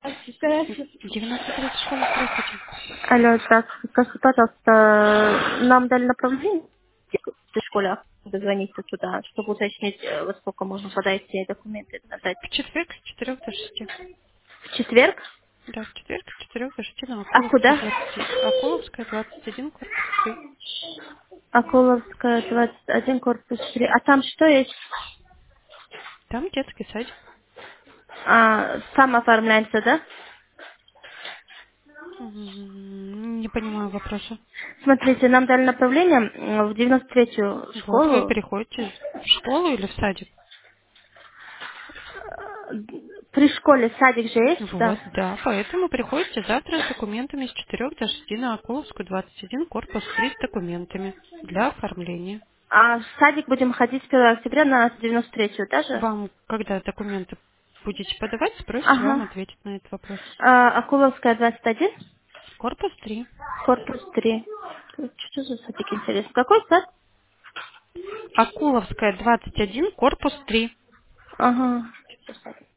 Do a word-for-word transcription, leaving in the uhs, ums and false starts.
девяносто третья школа, здравствуйте. Алло, здравствуйте. Скажите, пожалуйста, нам дали направление в школе, дозвониться туда, чтобы уточнить, э, во сколько можно подать все документы отдать. В четверг с четырех до шести. В четверг? Да, в четверг с четырех до шести на А Акуловская куда? двадцать, Акуловская двадцать один, корпус три. Акуловская, двадцать один, корпус три. А там что есть? Там детский садик. А, сам оформляется, да? М, Не понимаю вопроса. Смотрите, нам дали направление м, в девяносто третью Вот, вы школу. переходите в школу или в садик? Э, При школе садик же есть, да? Вот, да, поэтому приходите завтра с документами с четырех до шести на Акуловскую двадцать один, корпус три с документами для оформления. А в садик будем ходить с первого октября на девяносто третью даже? Вам, когда документы будете подавать, спросите, вам Ага. ответят на этот вопрос. А, Акуловская двадцать один, Корпус три. корпус три. Что за садик интересно? Какой сад? Акуловская двадцать один, корпус три. Ага.